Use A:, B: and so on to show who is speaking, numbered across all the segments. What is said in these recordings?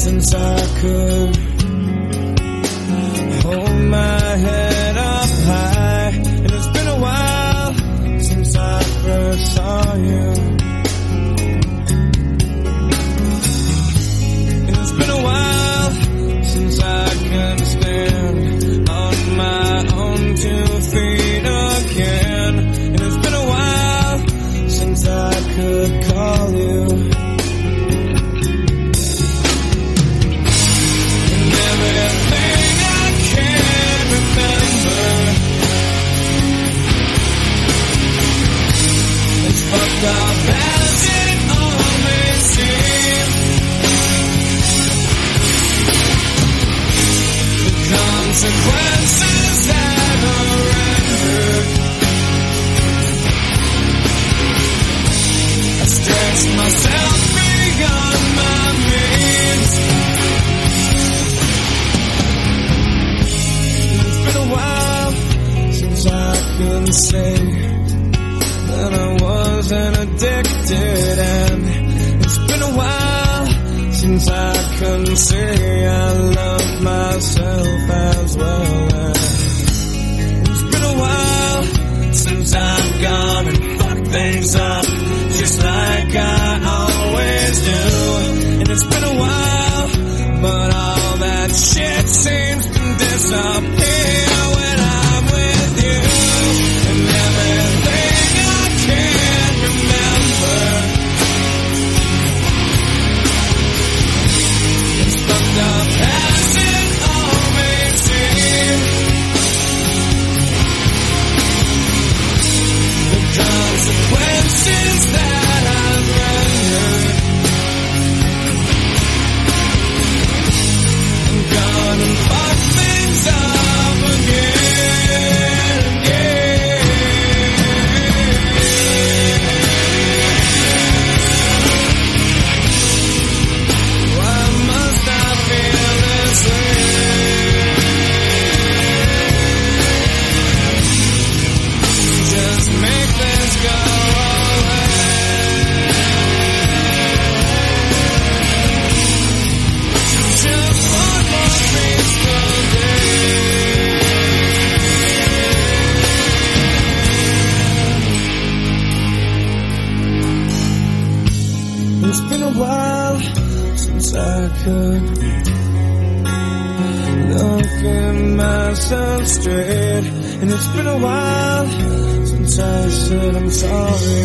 A: since I could hold my head up high. And it's been a while since I first saw you. And it's been a while since I can stand on my own 2 feet again. And it's been a while since I could call you. Fucked up as it always seems. The consequences that are rendered. I stretch myself beyond my means. It's been a while since I could say that I wasn't addicted, and it's been a while since I couldn't say I love myself as well. And it's been a while since I've gone and fucked things up just like I always do. And it's been a while, but all that shit seems to disappear when I'm with you. And everything can't remember. It's fucked up as it always seems. The consequences that I've rendered. I'm gonna fuck things up again, yeah. Just make this go away. Just one more peaceful day. It's been a while since I could look at myself straight. And it's been a while since I said I'm sorry.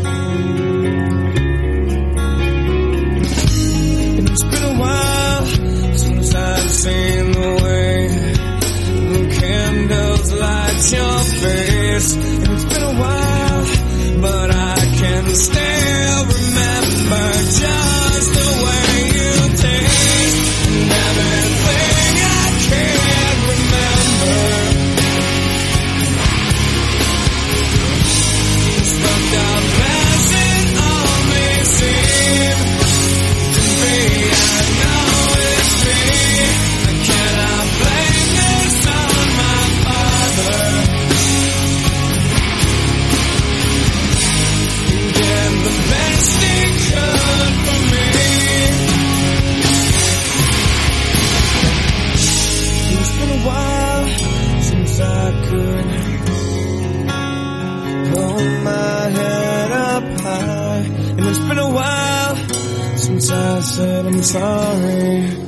A: And it's been a while since I've seen the way the candles light your face. And it's been a while, but I can still remember just the way you taste. And everything I can't remember. Fucked up as it always seems to be. I know it's me. I cannot blame this on my father. He did the best he could for me. It's been a while since I could hold my head up high. And it's been a while since I said I'm sorry.